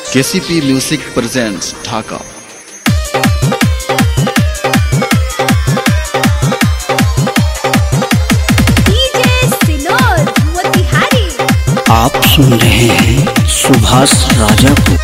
KCP Music presents Dhaka. आप सुन रहे हैं सुभाष राजा को।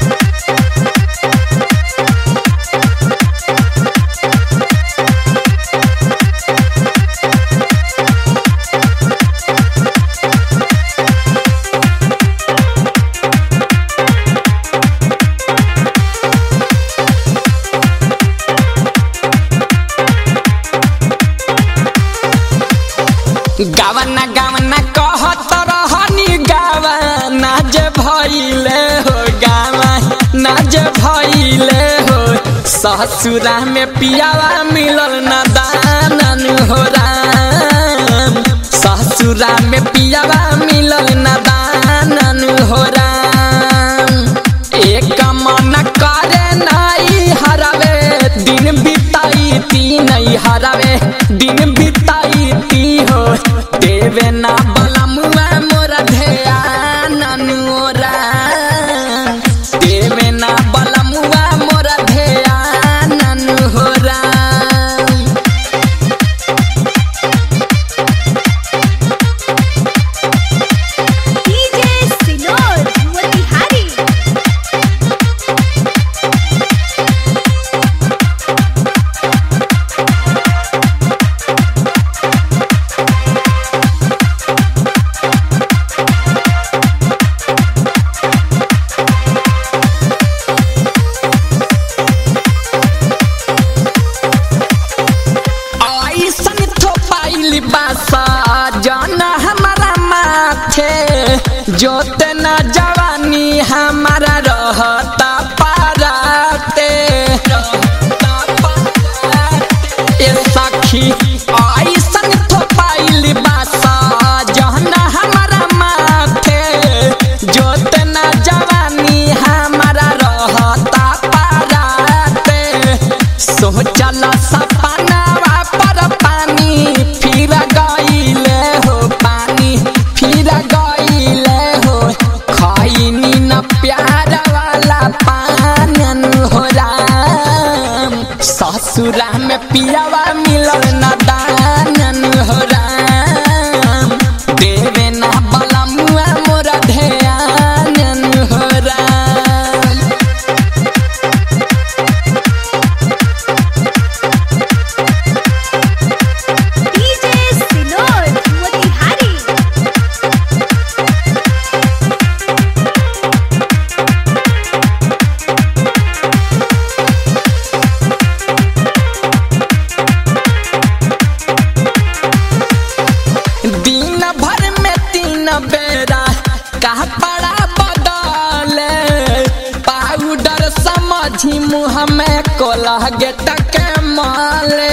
गावना गावना कहत रहनी गावना जे भइले हो गावना जे भइले हो ससुरा में पियावा मिलल ना दानन हो राम ससुरा में पियावा मिलल ना दानन हो राम एक मन करे नाई हरावे दिन बिताई ती नहीं हरावे दिन बिताई ती हो देवे ना बलमुआ मोरा ध्यान नोरा देवे ना बलमुआ मोरा ध्यान नोरा जाना हमारा माथे जोते न जवानी हमारा रहता पाराते ए सखी ऐसन थोपाइली बासा जाना हमारा माथे जोते न जवानी हमारा रहता पाराते सोचला सपनावा पर पानी फिर गईले हो पानी फिर गईले हो खैनी न प्यार वाला पानन हो राम ससुरा में पियावा मिलल न दानन हो राम देवे ना बलमुआ मोरा ध्यान हो राम दिन भर में 3 बेरा कपड़ा बदले पाउडर समझी मुँह में कोलगेट के माले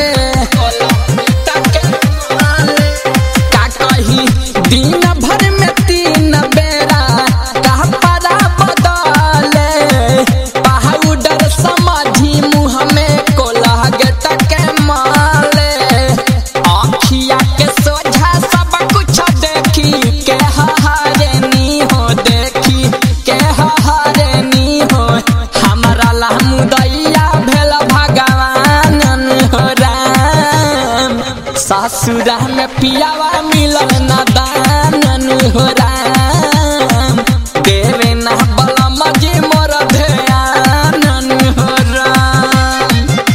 का कही दिन भर में 3 बेरा कपड़ा बदले पाउडर समझी मुँह में कोलगेट के माले आँखिया के सोझा सब कुछ देखी के हरेनी हो देखी के हरेनी हो हमारा लहमुदैया भेल भगवान हो राम ससुरा में पियावा मिलल न दानन हो राम देवे ना बलम जी मोर ध्यान हो राम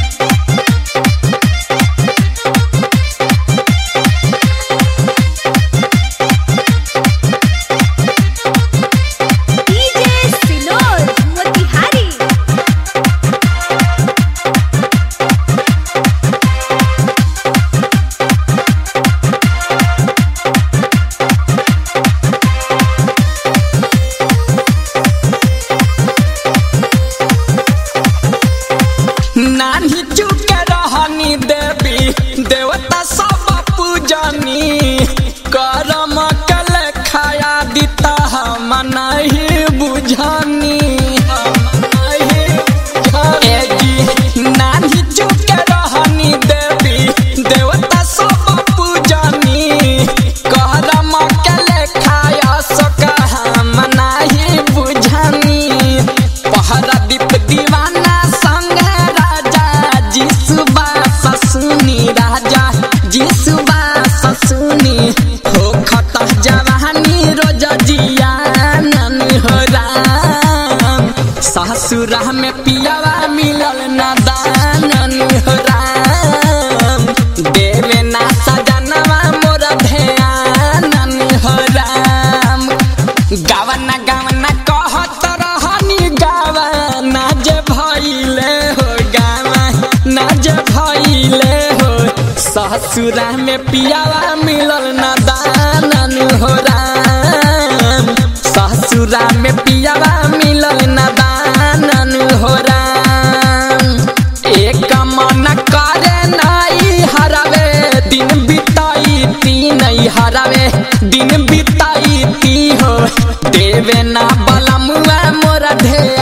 नानी चुके रहनी देवी देवता सब पूजनी करम कल खाया दिता हम नहीं बुझनी नानी चुके रहनी देवी देवता सब पूजनी करम कल खाया सका हम नहीं बुझनी ससुरा में पियावा मिलल ना दानन हो राम। ससुरा में पियावा मिलल ना दानन हो राम। एक मन करे नाई हरावे दिन बिताई ती नहीं हरावे दिन बिताई ती हो। देवे ना बलमुआ मोरा ढेर